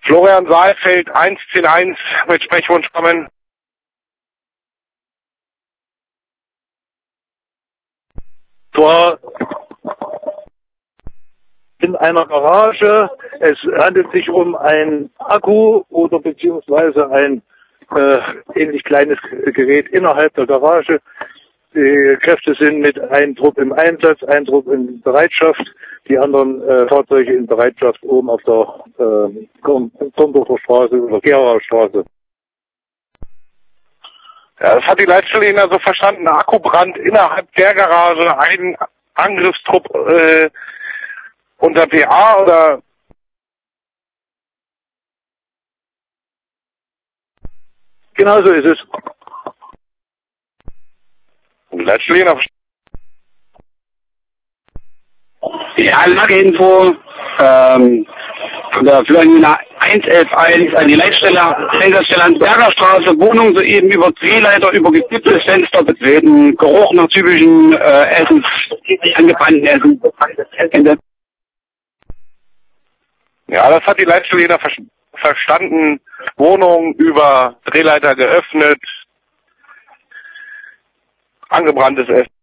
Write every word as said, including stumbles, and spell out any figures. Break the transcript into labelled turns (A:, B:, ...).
A: Florian Saalfeld, eins zehn eins mit Sprechwunsch kommen.
B: Tor in einer Garage. Es handelt sich um ein Akku oder beziehungsweise ein äh, ähnlich kleines Gerät innerhalb der Garage. Die Kräfte sind mit einem Trupp im Einsatz, ein Trupp in Bereitschaft, die anderen äh, Fahrzeuge in Bereitschaft oben auf der äh, Korndorfer Straße oder Geraer Straße.
A: Ja, das hat die Leitstelle Ihnen also verstanden. Akkubrand innerhalb der Garage, ein Angriffstrupp äh, unter P A oder?
B: Genau so ist es.
A: Die Leitstelle Ihnen
C: Ja, Lageinfo, ähm, von der Florina eins elf eins an die Leitstelle, Einsatzstelle an Berger Straße, Wohnung soeben über Drehleiter, über gekipptes Fenster betreten, Geruch nach typischen äh, Essen, angebrannten Essen.
A: Ja, das hat die Leitstelle Ihnen ver verstanden. Wohnung über Drehleiter geöffnet, angebranntes Essen.